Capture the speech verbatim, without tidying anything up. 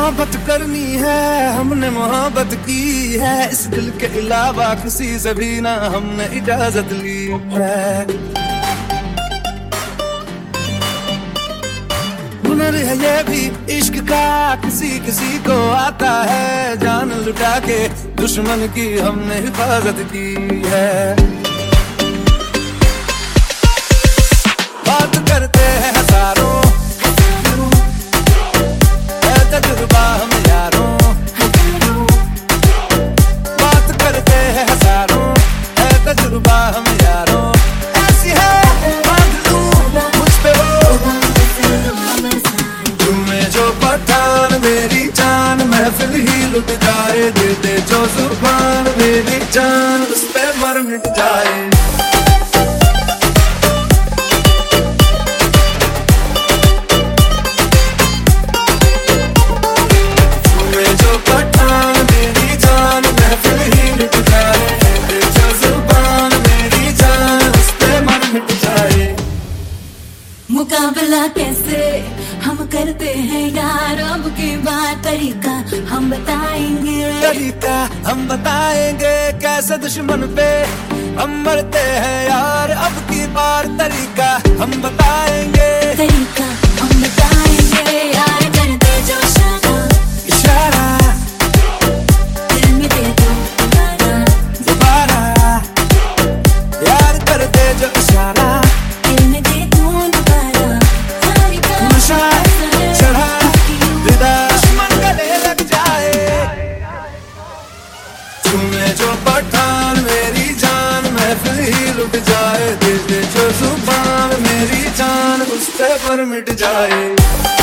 मोहब्बत करनी है, हमने मोहब्बत की है, इस दिल के अलावा किसी से भी ना हमने इजाजत ली है। हुनर है ये भी इश्क का, किसी किसी को आता है, जान लुटा के दुश्मन की हमने हिफाजत की है। बात करते हैं हजारों, तजुर्बा हम यारों, बात करते हैं हजारों, है तजुर्बा हम यारों। ऐसी है बांध लूं मुझ पे वो, तुम्हें जो पठान मेरी जान, महफिल ही लुट जाए, दे दे जो जुबान मेरी जान, उस पे मर मिट जाए। मुकाबला कैसे हम करते हैं यार, अब की बात तरीका हम बताएंगे, तरीका हम बताएंगे, कैसे दुश्मन पे हम मरते हैं यार, अब की बार तरीका हम बताएंगे, तरीका हम बताएंगे यार। कर दे जो इशारा, इशारा दिल में दे दो दोबारा, दोबारा यार कर दे जो इशारा, दिल में दे दो दोबारा। नशा चढ़ा दिदा, दुश्मन गले लग जाए, तुम्हें जो पठान मेरी जान, महफिल ही लुट जाए, दे दे जो जुबान मेरी जान, उस पे पर मिट जाए।